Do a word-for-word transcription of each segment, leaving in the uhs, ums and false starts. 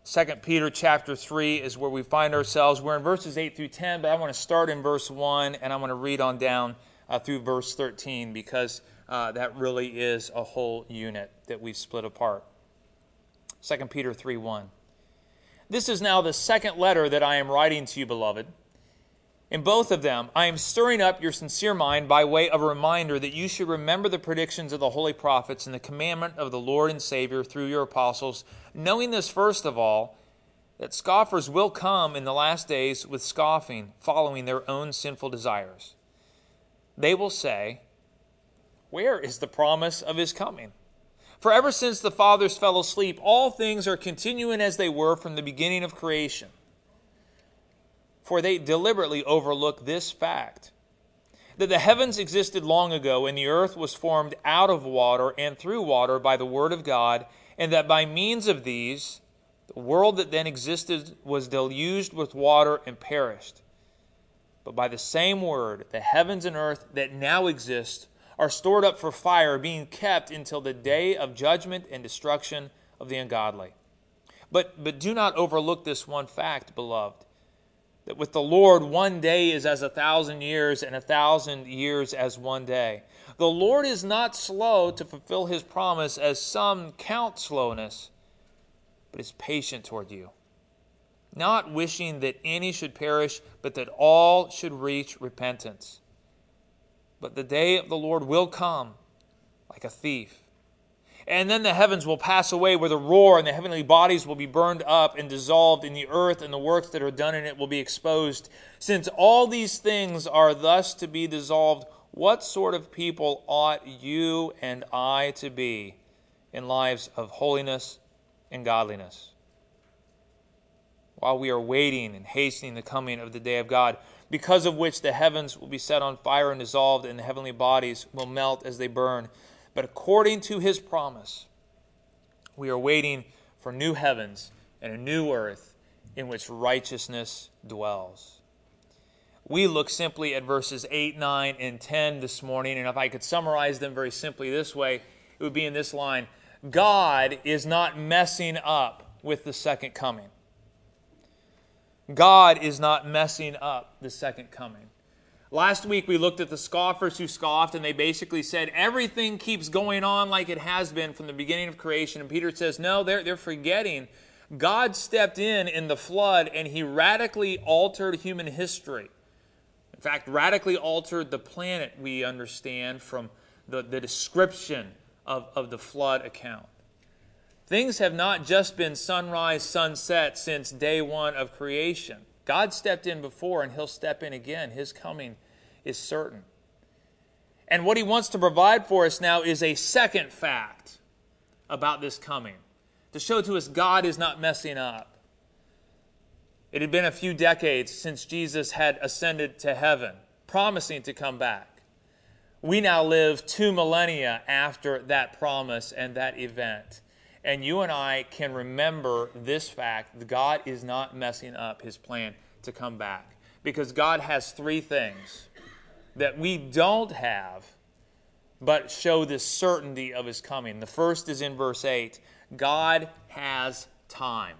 Second Peter chapter three is where we find ourselves. We're in verses eight through ten, but I want to start in verse one, and I want to read on down uh, through verse thirteen, because uh, that really is a whole unit that we've split apart. Second Peter three one. This is now the second letter that I am writing to you, beloved. In both of them, I am stirring up your sincere mind by way of a reminder that you should remember the predictions of the holy prophets and the commandment of the Lord and Savior through your apostles, knowing this first of all, that scoffers will come in the last days with scoffing, following their own sinful desires. They will say, where is the promise of his coming? For ever since the fathers fell asleep, all things are continuing as they were from the beginning of creation. For they deliberately overlook this fact, that the heavens existed long ago, and the earth was formed out of water and through water by the word of God, and that by means of these, the world that then existed was deluged with water and perished. But by the same word, the heavens and earth that now exist are stored up for fire, being kept until the day of judgment and destruction of the ungodly. But, but do not overlook this one fact, beloved, that with the Lord one day is as a thousand years, and a thousand years as one day. The Lord is not slow to fulfill his promise, as some count slowness, but is patient toward you, not wishing that any should perish, but that all should reach repentance. But the day of the Lord will come like a thief. And then the heavens will pass away with a roar, and the heavenly bodies will be burned up and dissolved in the earth, and the works that are done in it will be exposed. Since all these things are thus to be dissolved, what sort of people ought you and I to be in lives of holiness and godliness? While we are waiting and hastening the coming of the day of God, because of which the heavens will be set on fire and dissolved, and the heavenly bodies will melt as they burn. But according to his promise, we are waiting for new heavens and a new earth in which righteousness dwells. We look simply at verses eight, nine, and ten this morning, and if I could summarize them very simply this way, it would be in this line: God is not messing up with the second coming. God is not messing up the second coming. Last week we looked at the scoffers who scoffed, and they basically said everything keeps going on like it has been from the beginning of creation. And Peter says, no, they're, they're forgetting. God stepped in in the flood, and he radically altered human history. In fact, radically altered the planet, we understand, from the, the description of, of the flood account. Things have not just been sunrise, sunset since day one of creation. God stepped in before, and he'll step in again. His coming is certain. And what he wants to provide for us now is a second fact about this coming, to show to us God is not messing up. It had been a few decades since Jesus had ascended to heaven, promising to come back. We now live two millennia after that promise and that event. And you and I can remember this fact: God is not messing up his plan to come back. Because God has three things that we don't have, but show the certainty of his coming. The first is in verse eight. God has time.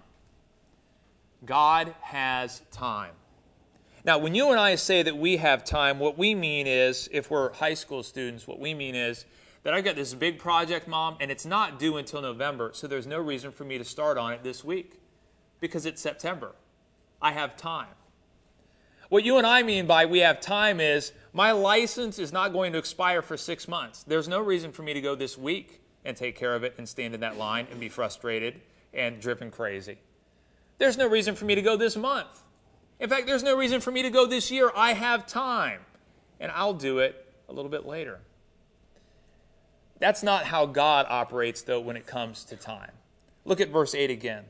God has time. Now, when you and I say that we have time, what we mean is, if we're high school students, what we mean is that I've got this big project, Mom, and it's not due until November, so there's no reason for me to start on it this week because it's September. I have time. What you and I mean by we have time is my license is not going to expire for six months. There's no reason for me to go this week and take care of it and stand in that line and be frustrated and driven crazy. There's no reason for me to go this month. In fact, there's no reason for me to go this year. I have time, and I'll do it a little bit later. That's not how God operates, though, when it comes to time. Look at verse eight again.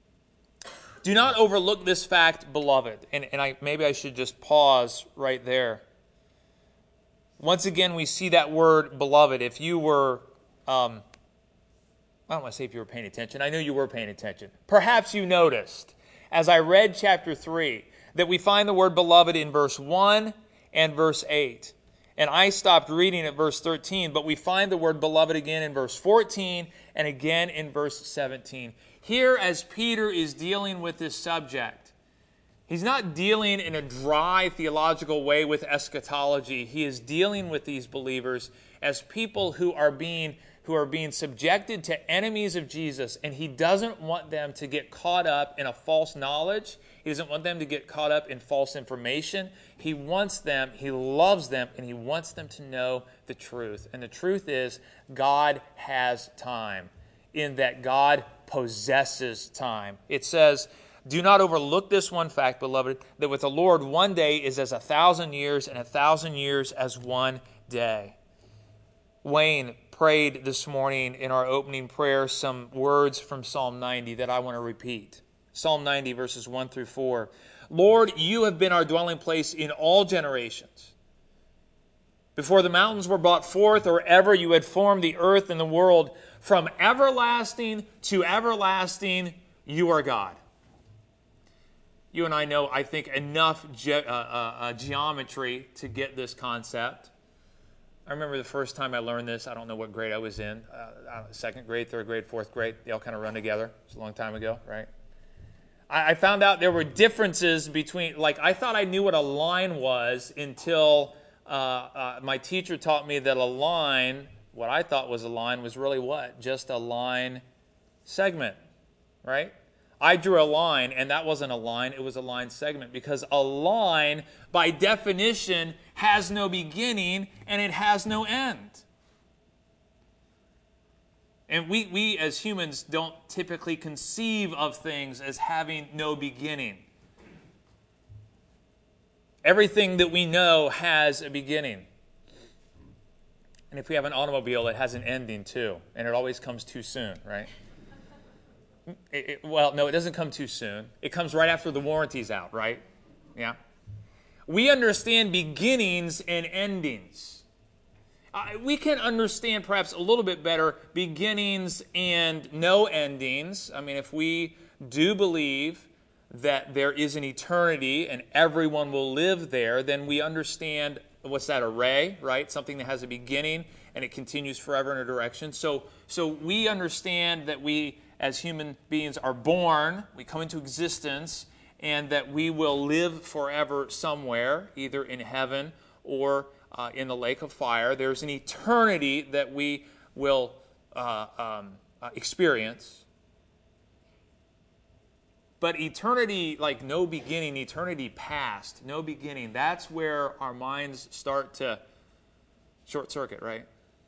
Do not overlook this fact, beloved. And, and I, maybe I should just pause right there. Once again, we see that word beloved. If you were, um, I don't want to say if you were paying attention. I know you were paying attention. Perhaps you noticed, as I read chapter three, that we find the word beloved in verse one and verse eight. And I stopped reading at verse thirteen, but we find the word beloved again in verse fourteen and again in verse seventeen. here as Peter is dealing with this subject, he's not dealing in a dry theological way with eschatology. He is dealing with these believers as people who are being who are being subjected to enemies of Jesus, and he doesn't want them to get caught up in a false knowledge. He doesn't want them to get caught up in false information. He wants them, he loves them, and he wants them to know the truth. And the truth is, God has time, in that God possesses time. It says, do not overlook this one fact, beloved, that with the Lord one day is as a thousand years, and a thousand years as one day. Wayne prayed this morning in our opening prayer some words from Psalm ninety that I want to repeat. Psalm ninety, verses one through four. Lord, you have been our dwelling place in all generations. Before the mountains were brought forth, or ever you had formed the earth and the world, from everlasting to everlasting, you are God. You and I know, I think, enough ge- uh, uh, uh, geometry to get this concept. I remember the first time I learned this, I don't know what grade I was in, uh, second grade, third grade, fourth grade. They all kind of run together. It's a long time ago, right? I, I found out there were differences between, like I thought I knew what a line was until uh, uh, my teacher taught me that a line, what I thought was a line, was really what? Just a line segment, right? I drew a line, and that wasn't a line, it was a line segment, because a line, by definition, has no beginning and it has no end. And we, we as humans don't typically conceive of things as having no beginning. Everything that we know has a beginning. And if we have an automobile, it has an ending too, and it always comes too soon, right? It, it, well, no, it doesn't come too soon. It comes right after the warranty's out, right? Yeah. We understand beginnings and endings. Uh, we can understand perhaps a little bit better beginnings and no endings. I mean, if we do believe that there is an eternity and everyone will live there, then we understand, what's that, a ray, right? Something that has a beginning and it continues forever in a direction. So, so we understand that we, as human beings, are born, we come into existence, and that we will live forever somewhere, either in heaven or uh, in the lake of fire. There's an eternity that we will uh, um, uh, experience. But eternity, like no beginning, eternity past, no beginning, that's where our minds start to short circuit, right?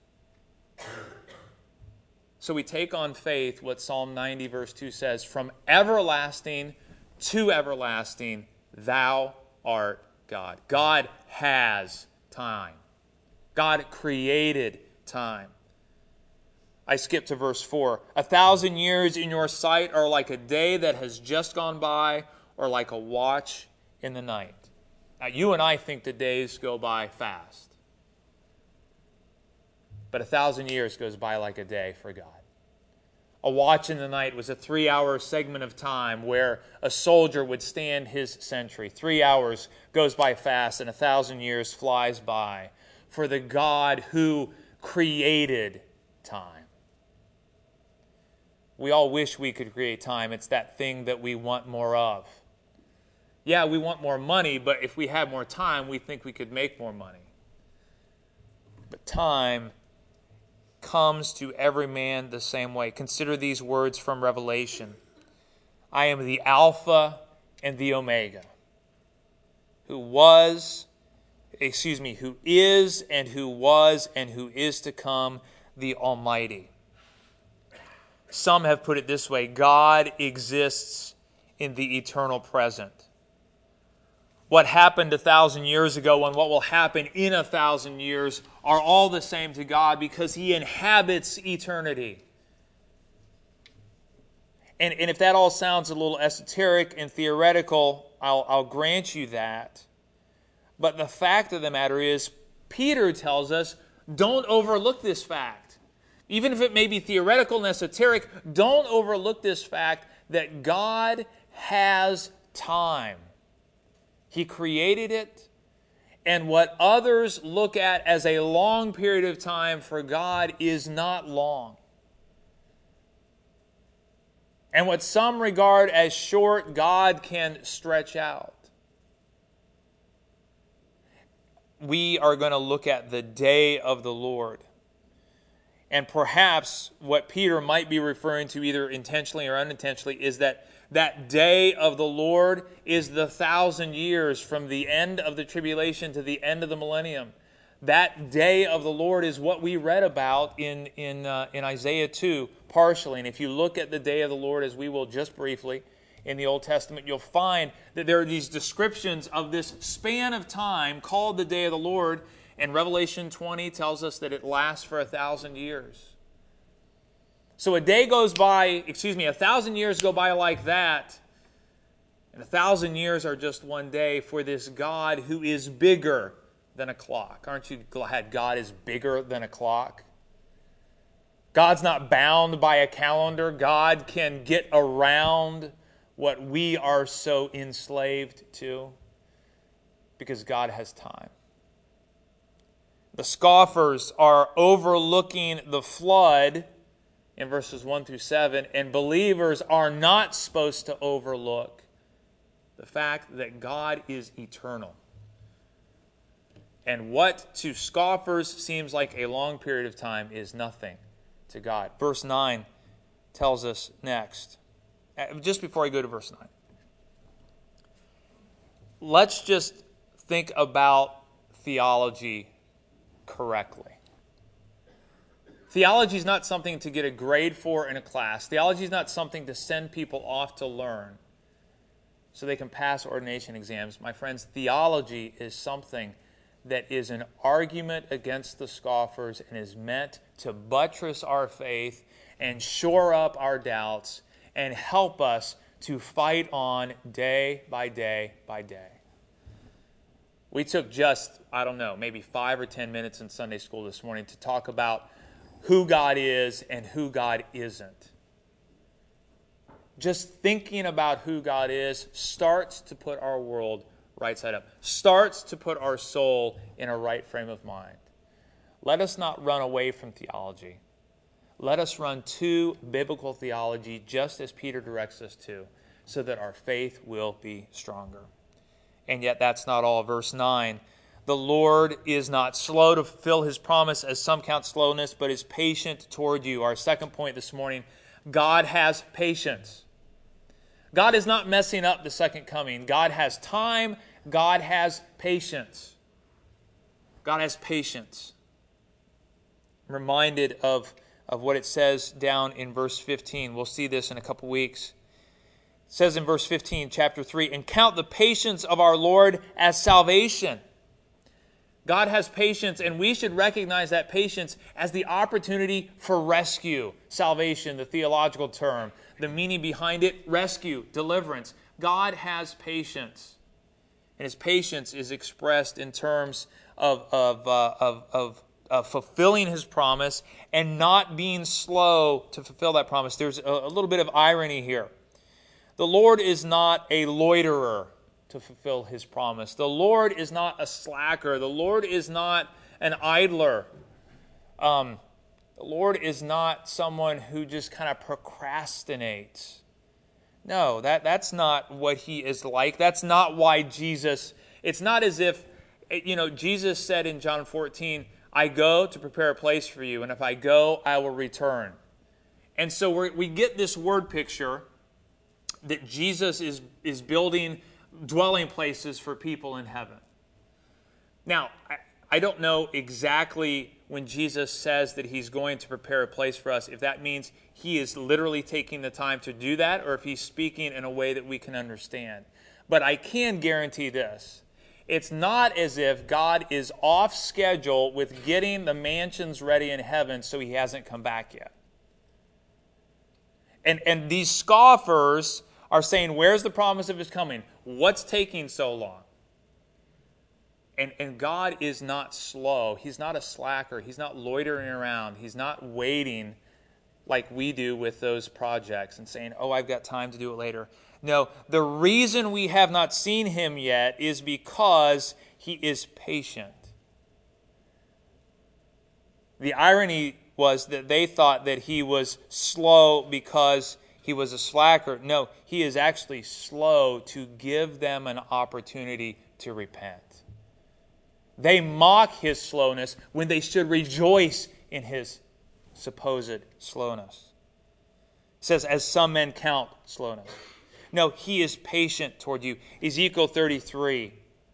So we take on faith what Psalm ninety verse two says, from everlasting to everlasting, thou art God. God has time. God created time. I skip to verse four. A thousand years in your sight are like a day that has just gone by, or like a watch in the night. Now, you and I think the days go by fast. But a thousand years goes by like a day for God. A watch in the night was a three-hour segment of time where a soldier would stand his sentry. Three hours goes by fast, and a thousand years flies by for the God who created time. We all wish we could create time. It's that thing that we want more of. Yeah, we want more money, but if we had more time, we think we could make more money. But time comes to every man the same way. Consider these words from Revelation. I am the Alpha and the Omega, who was, excuse me, who is and who was and who is to come, the Almighty. Some have put it this way: God exists in the eternal present. What happened a thousand years ago and what will happen in a thousand years are all the same to God because He inhabits eternity. And, and if that all sounds a little esoteric and theoretical, I'll, I'll grant you that. But the fact of the matter is, Peter tells us, don't overlook this fact. Even if it may be theoretical and esoteric, don't overlook this fact that God has time. He created it, and what others look at as a long period of time for God is not long. And what some regard as short, God can stretch out. We are going to look at the day of the Lord. And perhaps what Peter might be referring to, either intentionally or unintentionally, is that that day of the Lord is the thousand years from the end of the tribulation to the end of the millennium. That day of the Lord is what we read about in, in, uh, in Isaiah two, partially. And if you look at the day of the Lord, as we will just briefly, in the Old Testament, you'll find that there are these descriptions of this span of time called the day of the Lord. And Revelation twenty tells us that it lasts for a thousand years. So a day goes by, excuse me, a thousand years go by like that. And a thousand years are just one day for this God who is bigger than a clock. Aren't you glad God is bigger than a clock? God's not bound by a calendar. God can get around what we are so enslaved to because God has time. The scoffers are overlooking the flood in verses one through seven, and believers are not supposed to overlook the fact that God is eternal. And what to scoffers seems like a long period of time is nothing to God. Verse nine tells us next. Just before I go to verse nine. Let's just think about theology correctly. Theology is not something to get a grade for in a class. Theology is not something to send people off to learn so they can pass ordination exams. My friends, theology is something that is an argument against the scoffers and is meant to buttress our faith and shore up our doubts and help us to fight on day by day by day. We took just, I don't know, maybe five or ten minutes in Sunday school this morning to talk about who God is and who God isn't. Just thinking about who God is starts to put our world right side up, starts to put our soul in a right frame of mind. Let us not run away from theology. Let us run to biblical theology just as Peter directs us to, so that our faith will be stronger. And yet that's not all. Verse nine, the Lord is not slow to fulfill his promise, as some count slowness, but is patient toward you. Our second point this morning, God has patience. God is not messing up the second coming. God has time. God has patience. God has patience. I'm reminded of, of what it says down in verse fifteen. We'll see this in a couple weeks. It says in verse fifteen, chapter three, and count the patience of our Lord as salvation. God has patience, and we should recognize that patience as the opportunity for rescue. Salvation, the theological term. The meaning behind it, rescue, deliverance. God has patience. And his patience is expressed in terms of, of, uh, of, of, of fulfilling his promise and not being slow to fulfill that promise. There's a, a little bit of irony here. The Lord is not a loiterer to fulfill his promise. The Lord is not a slacker. The Lord is not an idler. Um, the Lord is not someone who just kind of procrastinates. No, that, that's not what he is like. That's not why Jesus, it's not as if, you know, Jesus said in John fourteen, I go to prepare a place for you, and if I go, I will return. And so we're, we get this word picture that Jesus is, is building dwelling places for people in heaven. Now, I, I don't know exactly when Jesus says that he's going to prepare a place for us, if that means he is literally taking the time to do that, or if he's speaking in a way that we can understand. But I can guarantee this. It's not as if God is off schedule with getting the mansions ready in heaven so he hasn't come back yet. And, and these scoffers are saying, where's the promise of his coming? What's taking so long? And, and God is not slow. He's not a slacker. He's not loitering around. He's not waiting like we do with those projects and saying, oh, I've got time to do it later. No, the reason we have not seen him yet is because he is patient. The irony was that they thought that he was slow because he was a slacker. No, he is actually slow to give them an opportunity to repent. They mock his slowness when they should rejoice in his supposed slowness. It says, as some men count slowness. No, he is patient toward you. Ezekiel thirty-three.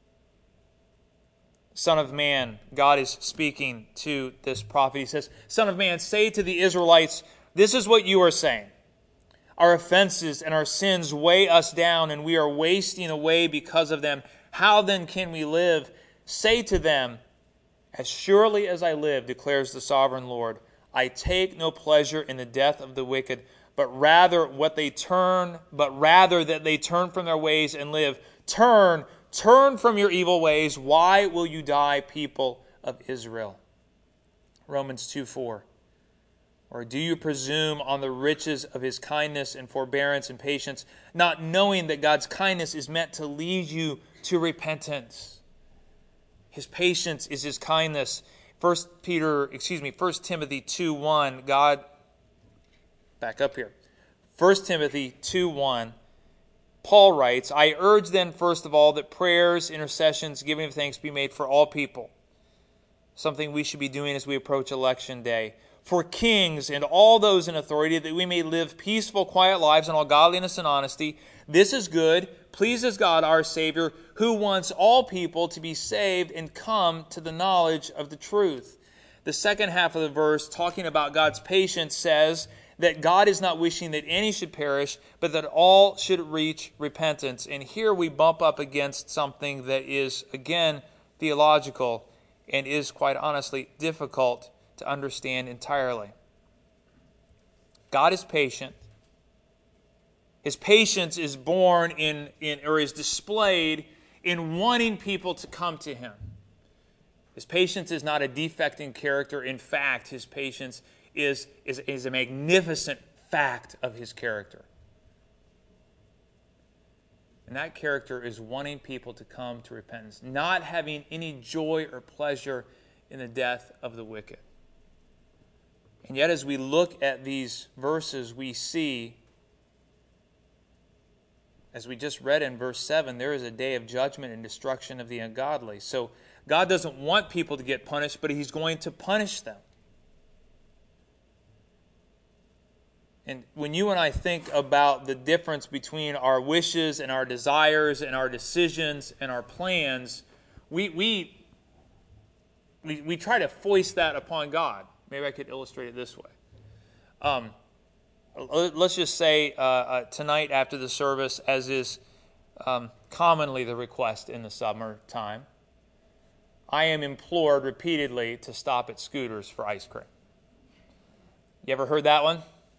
Son of man, God is speaking to this prophet. He says, Son of man, say to the Israelites, this is what you are saying. Our offenses and our sins weigh us down, and we are wasting away because of them. How then can we live? Say to them, as surely as I live, declares the sovereign Lord, I take no pleasure in the death of the wicked, but rather what they turn, but rather that they turn from their ways and live. Turn, turn from your evil ways. Why will you die, people of Israel? Romans two four. Or do you presume on the riches of his kindness and forbearance and patience, not knowing that God's kindness is meant to lead you to repentance? His patience is his kindness. First Peter, excuse me, First Timothy two one, God, back up here. First Timothy two one, Paul writes, I urge then first of all that prayers, intercessions, giving of thanks be made for all people. Something we should be doing as we approach election day. For kings and all those in authority, that we may live peaceful, quiet lives in all godliness and honesty. This is good, pleases God our Savior, who wants all people to be saved and come to the knowledge of the truth. The second half of the verse, talking about God's patience, says that God is not wishing that any should perish, but that all should reach repentance. And here we bump up against something that is, again, theological and is, quite honestly, difficult to understand entirely. God is patient. His patience is born in, in or is displayed in wanting people to come to him. His patience is not a defect in character. In fact, his patience is, is, is a magnificent fact of his character. And that character is wanting people to come to repentance, not having any joy or pleasure in the death of the wicked. And yet, as we look at these verses, we see, as we just read in verse seven, there is a day of judgment and destruction of the ungodly. So God doesn't want people to get punished, but he's going to punish them. And when you and I think about the difference between our wishes and our desires and our decisions and our plans, we we we, we try to foist that upon God. Maybe I could illustrate it this way. Um, let's just say uh, uh, tonight after the service, as is um, commonly the request in the summertime, I am implored repeatedly to stop at Scooters for ice cream. You ever heard that one?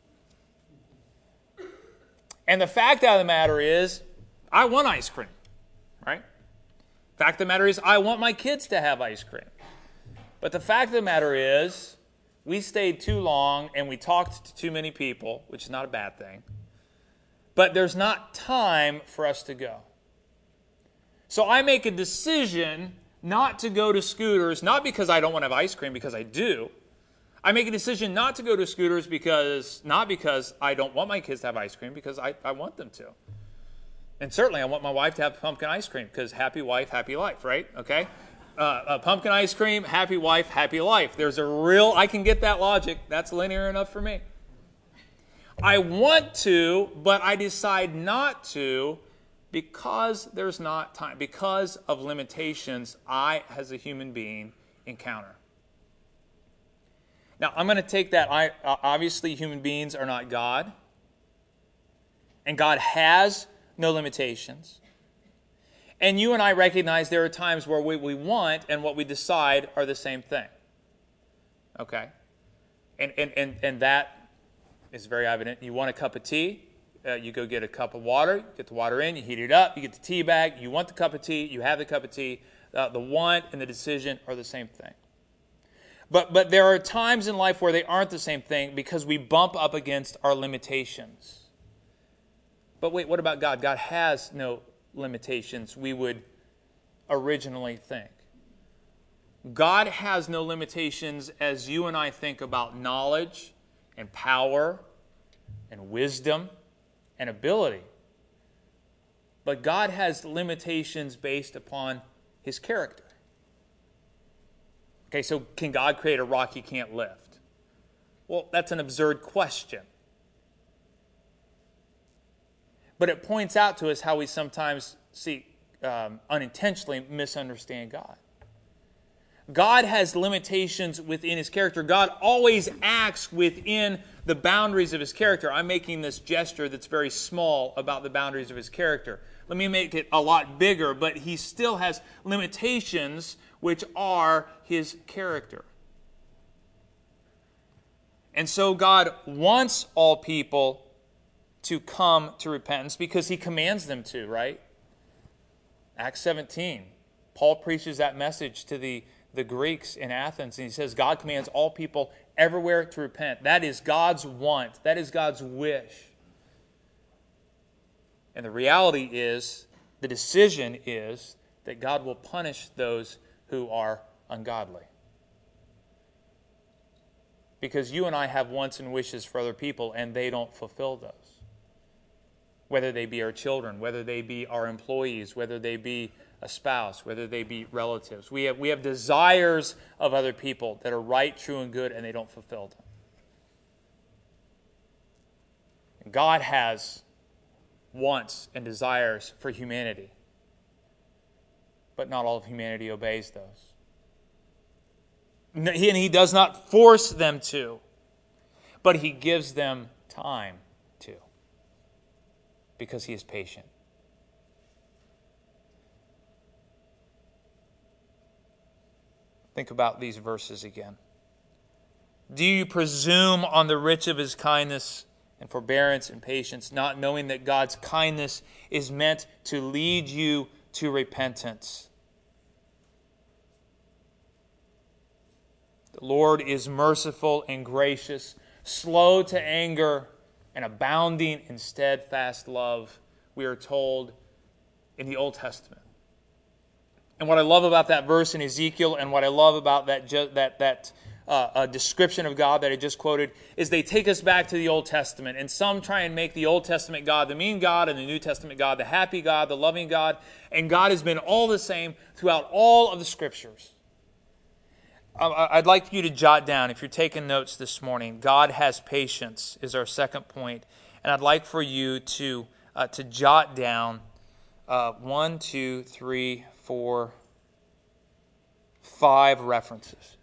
And the fact of the matter is, I want ice cream, right? Fact of the matter is, I want my kids to have ice cream. But the fact of the matter is, we stayed too long and we talked to too many people, which is not a bad thing. But there's not time for us to go. So I make a decision not to go to Scooters, not because I don't want to have ice cream, because I do. I make a decision not to go to Scooters because, not because I don't want my kids to have ice cream, because I, I want them to. And certainly I want my wife to have pumpkin ice cream, because happy wife, happy life, right? Okay? Uh, uh, pumpkin ice cream, happy wife, happy life. There's a real, I can get that logic. That's linear enough for me. I want to, but I decide not to because there's not time, because of limitations I, as a human being, encounter. Now, I'm going to take that, I, uh, obviously human beings are not God, and God has no limitations. And you and I recognize there are times where what we want and what we decide are the same thing. Okay? And and and, and that is very evident. You want a cup of tea, uh, you go get a cup of water, you get the water in, you heat it up, you get the tea bag, you want the cup of tea, you have the cup of tea. Uh, the want and the decision are the same thing. But but there are times in life where they aren't the same thing because we bump up against our limitations. But wait, what about God? God has no limitations we would originally think. God has no limitations as you and I think about knowledge and power and wisdom and ability. But God has limitations based upon his character. Okay, so can God create a rock he can't lift? Well, that's an absurd question. But it points out to us how we sometimes see, um, unintentionally misunderstand God. God has limitations within his character. God always acts within the boundaries of his character. I'm making this gesture that's very small about the boundaries of his character. Let me make it a lot bigger, but he still has limitations which are his character. And so God wants all people to come to repentance because he commands them to, right? Acts seventeen. Paul preaches that message to the, the Greeks in Athens, and he says God commands all people everywhere to repent. That is God's want. That is God's wish. And the reality is, the decision is that God will punish those who are ungodly. Because you and I have wants and wishes for other people, and they don't fulfill those. Whether they be our children, whether they be our employees, whether they be a spouse, whether they be relatives. We have, we have desires of other people that are right, true, and good, and they don't fulfill them. And God has wants and desires for humanity, but not all of humanity obeys those. And he does not force them to, but he gives them time to, because he is patient. Think about these verses again. Do you presume on the rich of his kindness and forbearance and patience, not knowing that God's kindness is meant to lead you to repentance? The Lord is merciful and gracious, slow to anger, and abounding in steadfast love, we are told in the Old Testament. And what I love about that verse in Ezekiel, and what I love about that that that uh, uh, description of God that I just quoted, is they take us back to the Old Testament. And some try and make the Old Testament God the mean God, and the New Testament God the happy God, the loving God. And God has been all the same throughout all of the Scriptures. I'd like you to jot down, if you're taking notes this morning, God has patience is our second point. And I'd like for you to uh, to jot down uh, one, two, three, four, five references.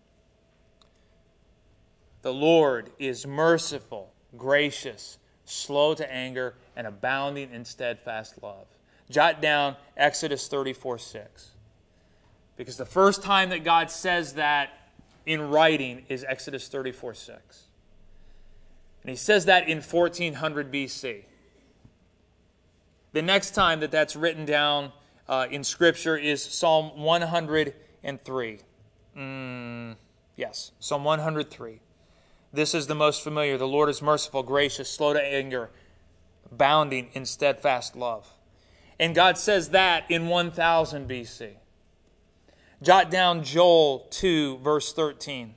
The Lord is merciful, gracious, slow to anger, and abounding in steadfast love. Jot down Exodus thirty-four six. Because the first time that God says that in writing is Exodus thirty-four six. And he says that in fourteen hundred B C. The next time that that's written down uh, in Scripture is Psalm one hundred three. Mm, yes, Psalm one hundred three. This is the most familiar. The Lord is merciful, gracious, slow to anger, abounding in steadfast love. And God says that in one thousand B C. Jot down Joel two, verse thirteen.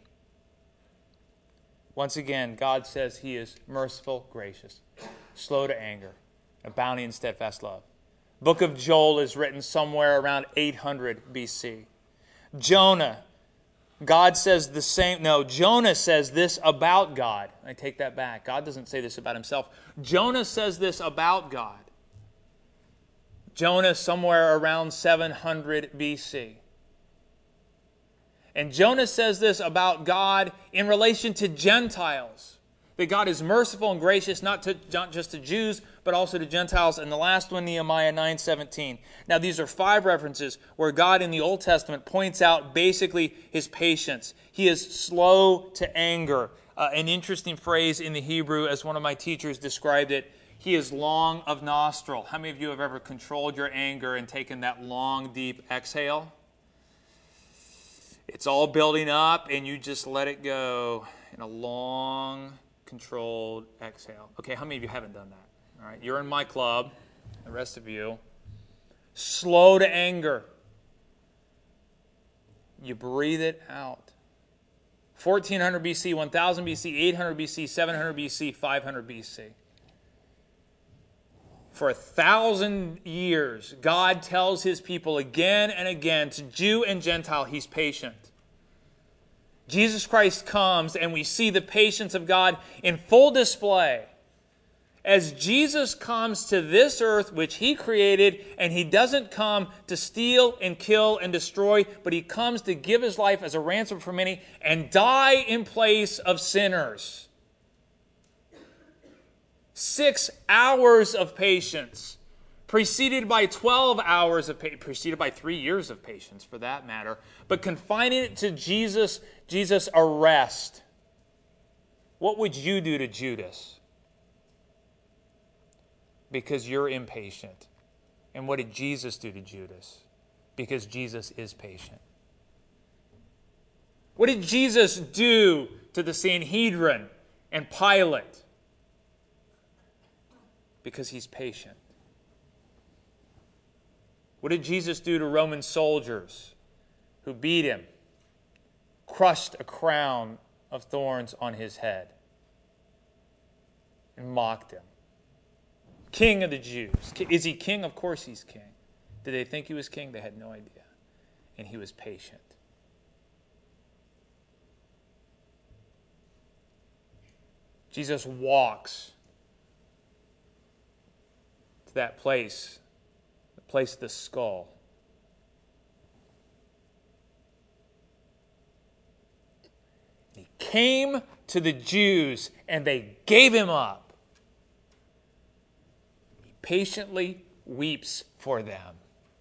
Once again, God says he is merciful, gracious, slow to anger, abounding in steadfast love. Book of Joel is written somewhere around eight hundred B C. Jonah, God says the same. No, Jonah says this about God. I take that back. God doesn't say this about himself. Jonah says this about God. Jonah somewhere around seven hundred B C. And Jonah says this about God in relation to Gentiles. That God is merciful and gracious, not, to, not just to Jews, but also to Gentiles. And the last one, Nehemiah nine seventeen. Now these are five references where God in the Old Testament points out basically his patience. He is slow to anger. Uh, an interesting phrase in the Hebrew, as one of my teachers described it, he is long of nostril. How many of you have ever controlled your anger and taken that long, deep exhale? It's all building up, and you just let it go in a long, controlled exhale. Okay, how many of you haven't done that? All right, you're in my club, the rest of you. Slow to anger. You breathe it out. fourteen hundred B C, one thousand B C, eight hundred B C, seven hundred B C, five hundred B C. For a thousand years, God tells his people again and again, to Jew and Gentile, he's patient. Jesus Christ comes and we see the patience of God in full display. As Jesus comes to this earth which he created, and he doesn't come to steal and kill and destroy, but he comes to give his life as a ransom for many and die in place of sinners. Six hours of patience, preceded by twelve hours of patience, preceded by three years of patience for that matter, but confining it to Jesus, Jesus' arrest. What would you do to Judas? Because you're impatient. And what did Jesus do to Judas? Because Jesus is patient. What did Jesus do to the Sanhedrin and Pilate? Because he's patient. What did Jesus do to Roman soldiers who beat him, crushed a crown of thorns on his head, and mocked him? King of the Jews. Is he king? Of course he's king. Did they think he was king? They had no idea. And he was patient. Jesus walks to that place, the place of the skull. He came to the Jews and they gave him up. Patiently weeps for them.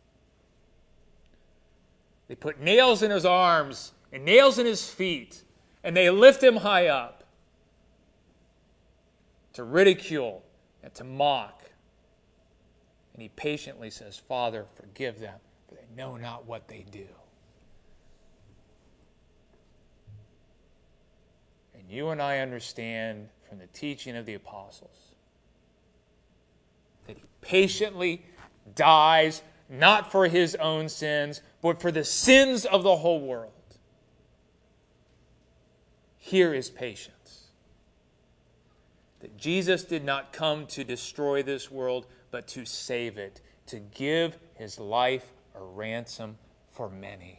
They put nails in his arms and nails in his feet, and they lift him high up to ridicule and to mock. And he patiently says, Father, forgive them, for they know not what they do. And you and I understand from the teaching of the apostles that he patiently dies not for his own sins, but for the sins of the whole world. Here is patience. That Jesus did not come to destroy this world, but to save it, to give his life a ransom for many.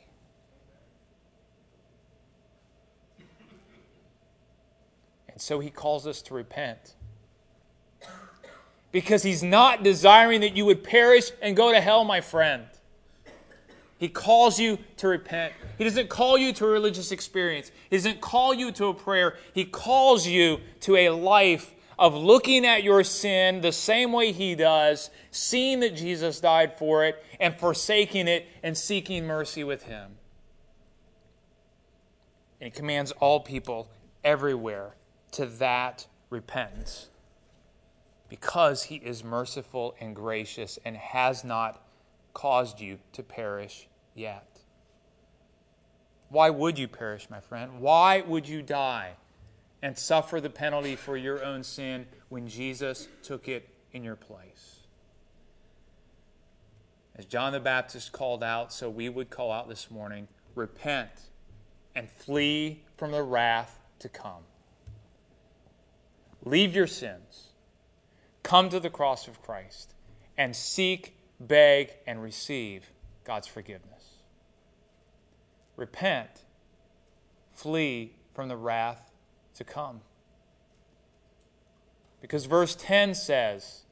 And so he calls us to repent. Because he's not desiring that you would perish and go to hell, my friend. He calls you to repent. He doesn't call you to a religious experience. He doesn't call you to a prayer. He calls you to a life of looking at your sin the same way he does, seeing that Jesus died for it, and forsaking it and seeking mercy with him. And he commands all people everywhere to that repentance. Because he is merciful and gracious and has not caused you to perish yet. Why would you perish, my friend? Why would you die and suffer the penalty for your own sin when Jesus took it in your place? As John the Baptist called out, so we would call out this morning, repent and flee from the wrath to come. Leave your sins. Come to the cross of Christ and seek, beg, and receive God's forgiveness. Repent. Flee from the wrath to come. Because verse ten says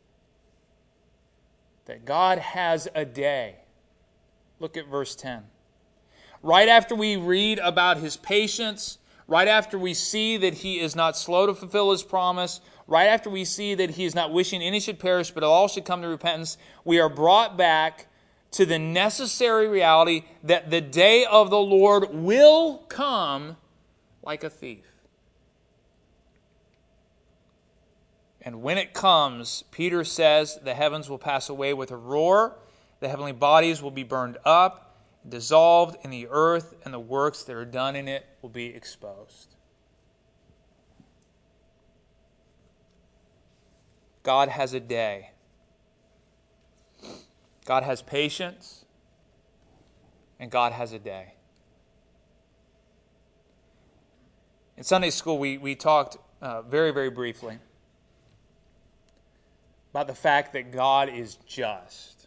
that God has a day. Look at verse ten. Right after we read about his patience, right after we see that he is not slow to fulfill his promise, right after we see that he is not wishing any should perish, but all should come to repentance, we are brought back to the necessary reality that the day of the Lord will come like a thief. And when it comes, Peter says the heavens will pass away with a roar, the heavenly bodies will be burned up, dissolved in the earth, and the works that are done in it will be exposed. God has a day. God has patience, and God has a day. In Sunday school, we, we talked uh, very, very briefly about the fact that God is just.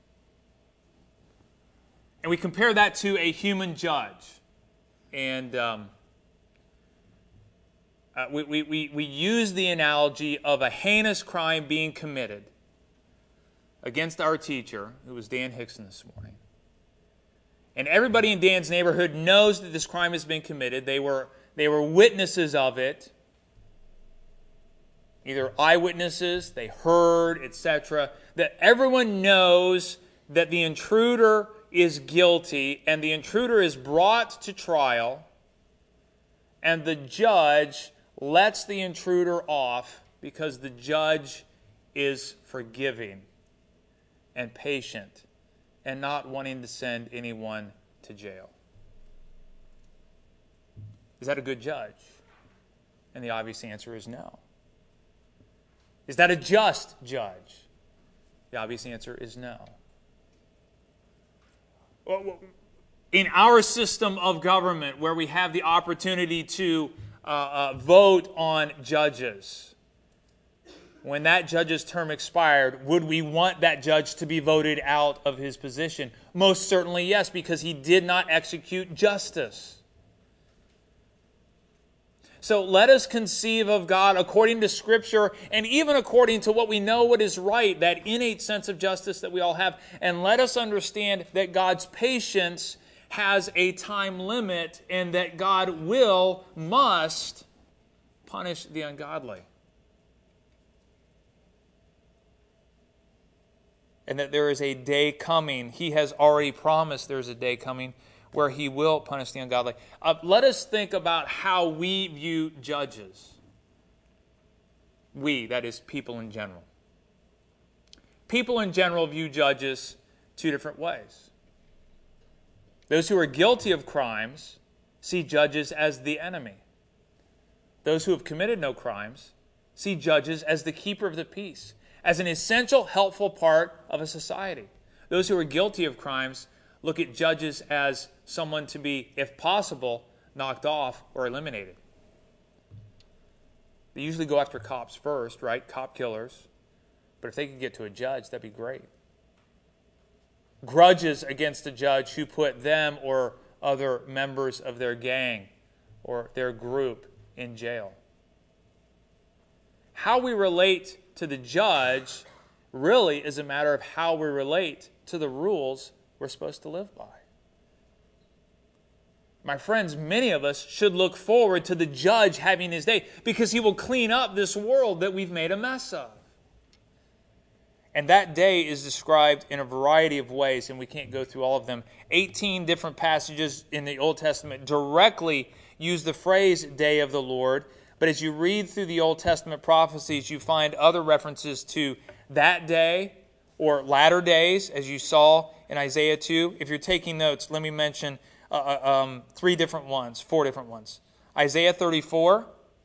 And we compare that to a human judge. And um, uh, we, we, we, we use the analogy of a heinous crime being committed against our teacher, who was Dan Hickson this morning. And everybody in Dan's neighborhood knows that this crime has been committed. They were, they were witnesses of it. Either eyewitnesses, they heard, et cetera. That everyone knows that the intruder is guilty, and the intruder is brought to trial, and the judge lets the intruder off because the judge is forgiving and patient and not wanting to send anyone to jail. Is that a good judge? And the obvious answer is no. Is that a just judge? The obvious answer is no. In our system of government, where we have the opportunity to uh, uh, vote on judges, when that judge's term expired, would we want that judge to be voted out of his position? Most certainly yes, because he did not execute justice. So let us conceive of God according to Scripture and even according to what we know what is right, that innate sense of justice that we all have. And let us understand that God's patience has a time limit and that God will, must punish the ungodly. And that there is a day coming. He has already promised there is a day coming where he will punish the ungodly. Uh, let us think about how we view judges. We, that is, people in general. People in general view judges two different ways. Those who are guilty of crimes see judges as the enemy. Those who have committed no crimes see judges as the keeper of the peace, as an essential, helpful part of a society. Those who are guilty of crimes look at judges as someone to be, if possible, knocked off or eliminated. They usually go after cops first, right? Cop killers. But if they could get to a judge, that'd be great. Grudges against a judge who put them or other members of their gang or their group in jail. How we relate to the judge really is a matter of how we relate to the rules we're supposed to live by. My friends, many of us should look forward to the judge having his day because he will clean up this world that we've made a mess of. And that day is described in a variety of ways, and we can't go through all of them. eighteen different passages in the Old Testament directly use the phrase day of the Lord, but as you read through the Old Testament prophecies, you find other references to that day or latter days, as you saw in Isaiah two. If you're taking notes, let me mention uh, um, three different ones, four different ones. Isaiah thirty-four,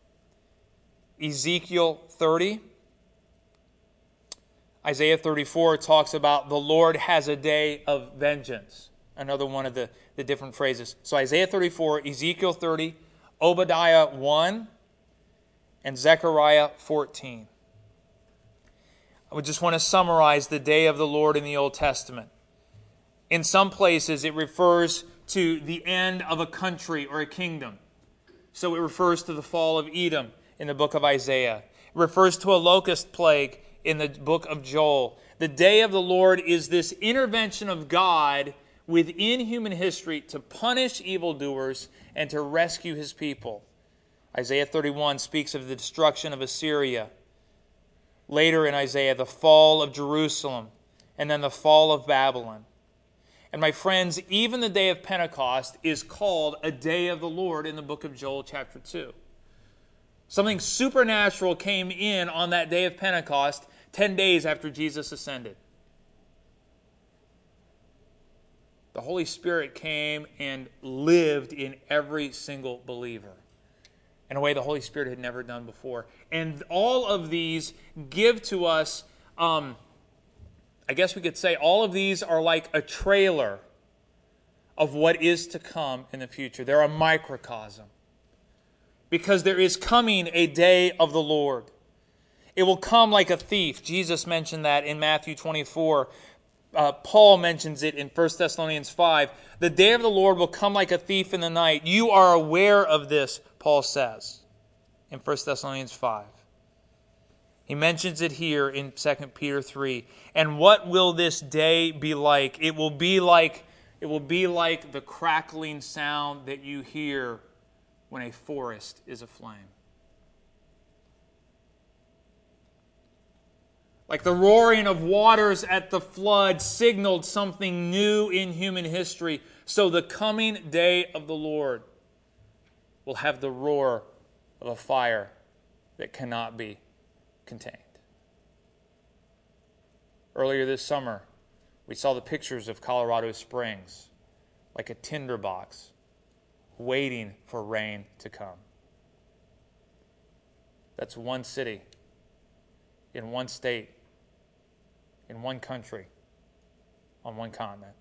Ezekiel thirty. Isaiah thirty-four talks about the Lord has a day of vengeance. Another one of the, the different phrases. So Isaiah thirty-four, Ezekiel thirty, Obadiah one, and Zechariah fourteen. I would just want to summarize the day of the Lord in the Old Testament. In some places, it refers to the end of a country or a kingdom. So it refers to the fall of Edom in the book of Isaiah. It refers to a locust plague in the book of Joel. The day of the Lord is this intervention of God within human history to punish evildoers and to rescue his people. Isaiah thirty-one speaks of the destruction of Assyria. Later in Isaiah, the fall of Jerusalem, and then the fall of Babylon. And my friends, even the day of Pentecost is called a day of the Lord in the book of Joel chapter two. Something supernatural came in on that day of Pentecost, ten days after Jesus ascended. The Holy Spirit came and lived in every single believer in a way the Holy Spirit had never done before. And all of these give to us, um, I guess we could say, all of these are like a trailer of what is to come in the future. They're a microcosm. Because there is coming a day of the Lord. It will come like a thief. Jesus mentioned that in Matthew twenty-four. Uh, Paul mentions it in First Thessalonians five. The day of the Lord will come like a thief in the night. You are aware of this, Paul says in First Thessalonians five. He mentions it here in Second Peter three. And what will this day be like? It will be like, it will be like the crackling sound that you hear when a forest is aflame. Like the roaring of waters at the flood signaled something new in human history, so the coming day of the Lord will have the roar of a fire that cannot be contained. Earlier this summer, we saw the pictures of Colorado Springs, like a tinderbox, waiting for rain to come. That's one city, in one state, in one country, on one continent.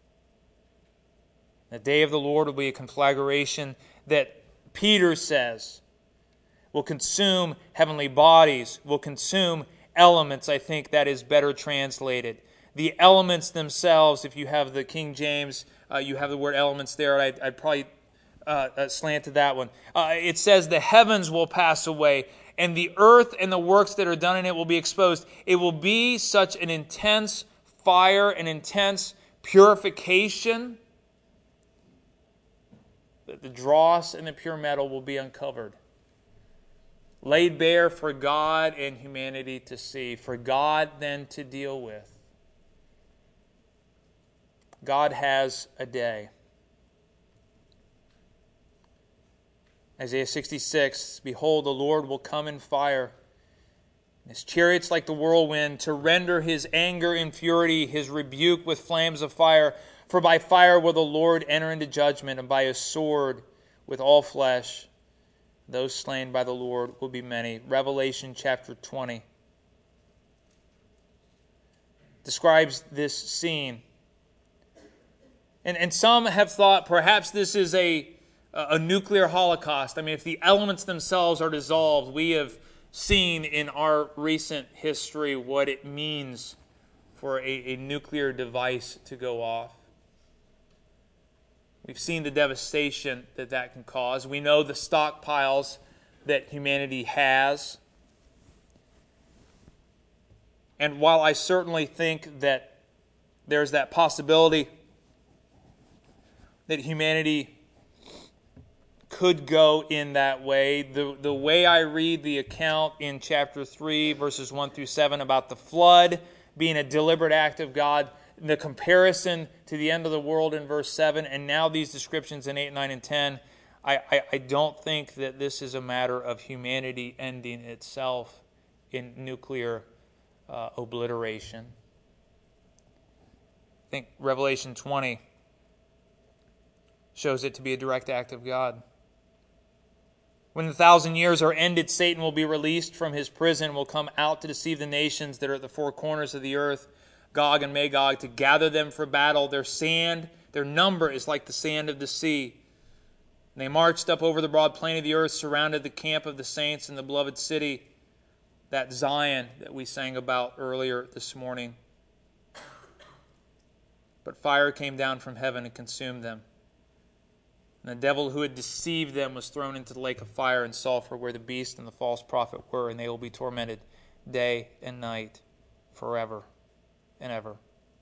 The day of the Lord will be a conflagration that Peter says will consume heavenly bodies, will consume elements. I think that is better translated. The elements themselves, if you have the King James, uh, you have the word elements there. I'd, I'd probably uh, uh, slant to that one. Uh, it says the heavens will pass away, and the earth and the works that are done in it will be exposed. It will be such an intense fire, an intense purification, that the dross and the pure metal will be uncovered, laid bare for God and humanity to see, for God then to deal with. God has a day. Isaiah sixty-six, behold, the Lord will come in fire, his chariots like the whirlwind, to render his anger in fury, his rebuke with flames of fire. For by fire will the Lord enter into judgment, and by his sword with all flesh. Those slain by the Lord will be many. Revelation chapter twenty describes this scene. And, and some have thought perhaps this is a, a nuclear holocaust. I mean, if the elements themselves are dissolved, we have seen in our recent history what it means for a, a nuclear device to go off. We've seen the devastation that that can cause. We know the stockpiles that humanity has. And while I certainly think that there's that possibility that humanity could go in that way, the, the way I read the account in chapter three, verses one through seven, about the flood being a deliberate act of God, the comparison to the end of the world in verse seven, and now these descriptions in eight, nine, and ten, I, I, I don't think that this is a matter of humanity ending itself in nuclear uh, obliteration. I think Revelation twenty shows it to be a direct act of God. When the thousand years are ended, Satan will be released from his prison, will come out to deceive the nations that are at the four corners of the earth, Gog and Magog, to gather them for battle. Their sand, their number is like the sand of the sea. And they marched up over the broad plain of the earth, surrounded the camp of the saints in the beloved city, that Zion that we sang about earlier this morning. But fire came down from heaven and consumed them. And the devil who had deceived them was thrown into the lake of fire and sulfur, where the beast and the false prophet were, and they will be tormented day and night forever and ever.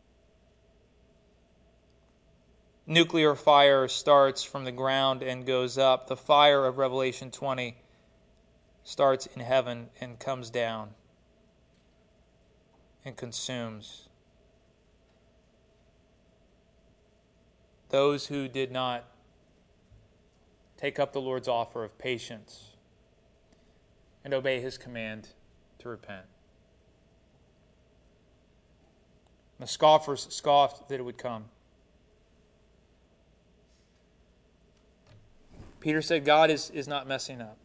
Nuclear fire starts from the ground and goes up. The fire of Revelation twenty starts in heaven and comes down and consumes those who did not take up the Lord's offer of patience and obey his command to repent. The scoffers scoffed that it would come. Peter said God is, is not messing up.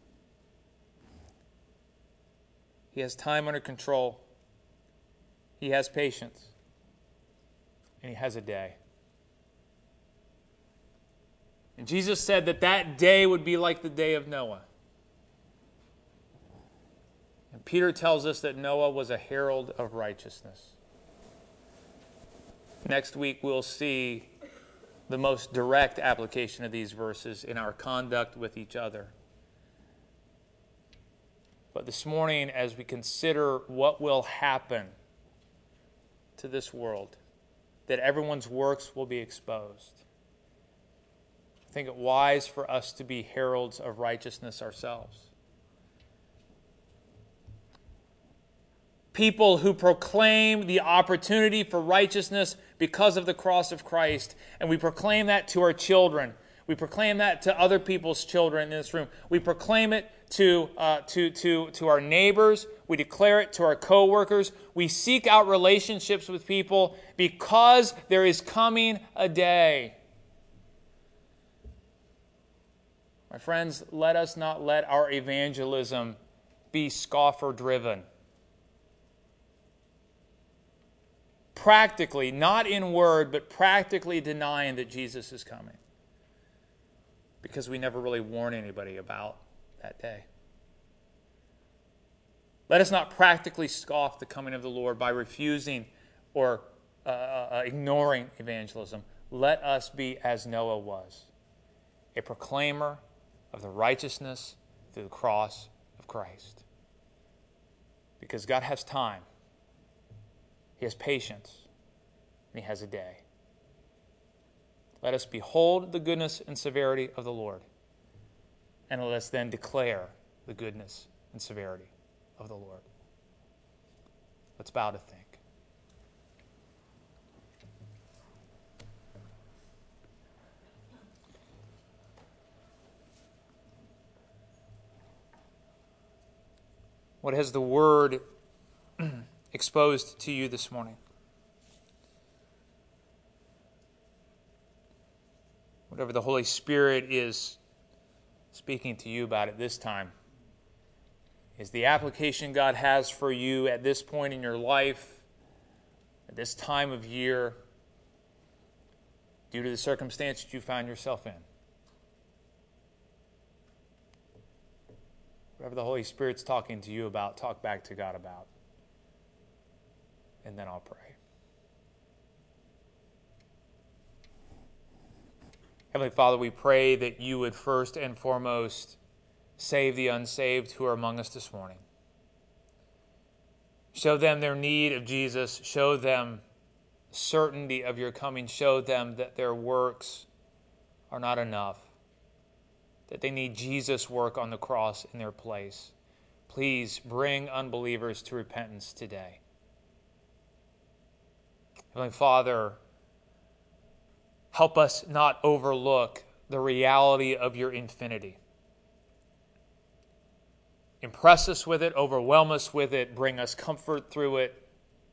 He has time under control. He has patience. And he has a day. And Jesus said that that day would be like the day of Noah. And Peter tells us that Noah was a herald of righteousness. Next week, we'll see the most direct application of these verses in our conduct with each other. But this morning, as we consider what will happen to this world, that everyone's works will be exposed, I think it wise for us to be heralds of righteousness ourselves. People who proclaim the opportunity for righteousness because of the cross of Christ. And we proclaim that to our children. We proclaim that to other people's children in this room. We proclaim it to, uh, to, to, to our neighbors. We declare it to our co-workers. We seek out relationships with people because there is coming a day. My friends, let us not let our evangelism be scoffer-driven. Practically, not in word, but practically denying that Jesus is coming. Because we never really warn anybody about that day. Let us not practically scoff the coming of the Lord by refusing or uh, uh, ignoring evangelism. Let us be as Noah was, a proclaimer of the righteousness through the cross of Christ. Because God has time. He has patience, and He has a day. Let us behold the goodness and severity of the Lord, and let us then declare the goodness and severity of the Lord. Let's bow to think. What has the Word exposed to you this morning? Whatever the Holy Spirit is speaking to you about at this time is the application God has for you at this point in your life, at this time of year, due to the circumstance that you found yourself in. Whatever the Holy Spirit's talking to you about, talk back to God about. And then I'll pray. Heavenly Father, we pray that you would first and foremost save the unsaved who are among us this morning. Show them their need of Jesus. Show them certainty of your coming. Show them that their works are not enough, that they need Jesus' work on the cross in their place. Please bring unbelievers to repentance today. Heavenly Father, help us not overlook the reality of your infinity. Impress us with it, overwhelm us with it, bring us comfort through it.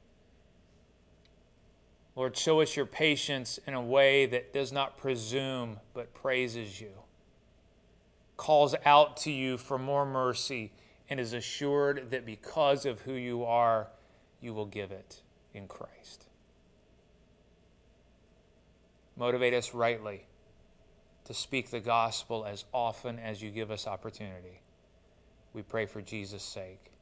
Lord, show us your patience in a way that does not presume but praises you, calls out to you for more mercy, and is assured that because of who you are, you will give it in Christ. Motivate us rightly to speak the gospel as often as you give us opportunity. We pray for Jesus' sake.